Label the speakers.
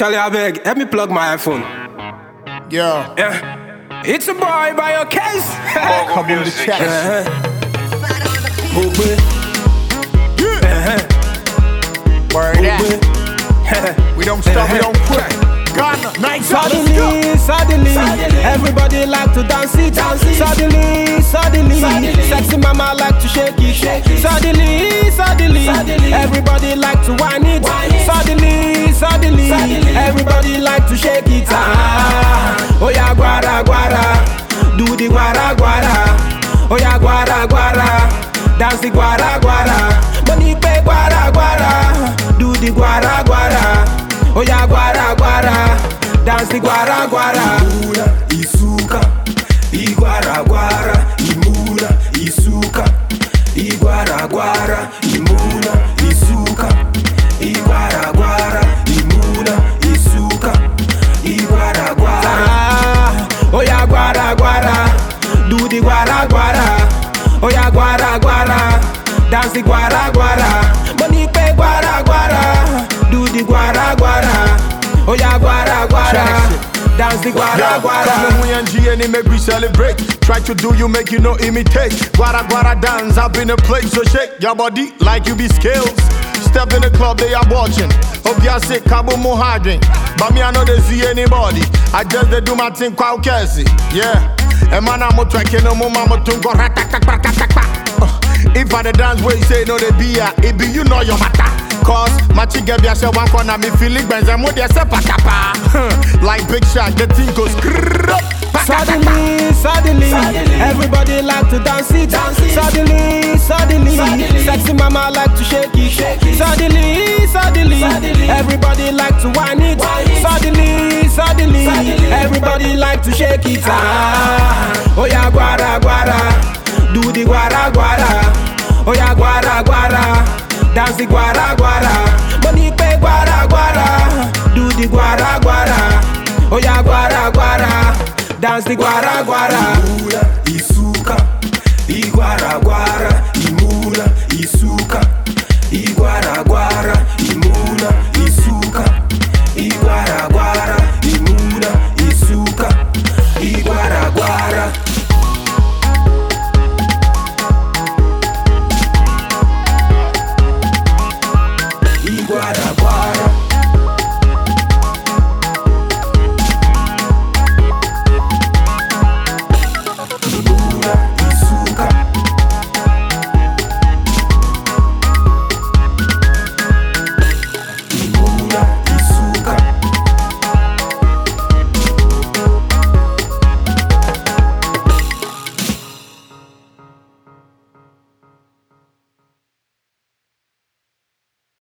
Speaker 1: Charlie, I beg, let me plug my iPhone.
Speaker 2: Yeah.
Speaker 1: It's a boy by your case.
Speaker 2: Come in the chat. Word that. We don't stop, we don't quit. Ghana, night
Speaker 3: Suddenly, everybody like to dance it. Suddenly, sexy mama like to shake it. Suddenly, everybody like to whine it. Suddenly, everybody like to shake it. Oh yeah, guara guara, do the guara guara. Oh yeah, guara guara, dance the guara guara. Money pay guara guara, do the guara guara. Oh yeah, guara guara, dance the guara guara.
Speaker 1: Imura, isuka, iguara guara. Imura, isuka, iguara guara. Imura, isuka, iguara guara. Imura, isuka, iguara guara.
Speaker 3: Oh yeah, guara guara, do the guara guara. Oh yeah, guara guara, dance the guara guara. Money pay guara guara, do the guara guara. Oh yeah, guara guara, dance the guara guara.
Speaker 2: Come on, G and make we celebrate. Try to do you, make you no imitate. Guara guara dance up in a place, so shake your body like you be scales. Step in the club, they are watching. Hope you sick, Cabo Mohadrin. But me, I know they see anybody. I just they do my thing, quite casey. Yeah. And man, I'm tracking no more, mama to go if I the dance where you say no, they be it be you know your matter. Cause my chick get me one corner, me feeling benz and what they say patapa. Like Big Shot, the thing goes
Speaker 3: Suddenly, everybody like to dance it. Suddenly, sexy mama like to shake it. Suddenly, everybody like to whine it. Suddenly, everybody like to shake it. Oh yeah, guara guara, do the guara guara. Oh yeah, guara guara, dance the guara guara. Money pay guara guara, do the guara guara. Oh yeah, guara guara, dance the guara guara.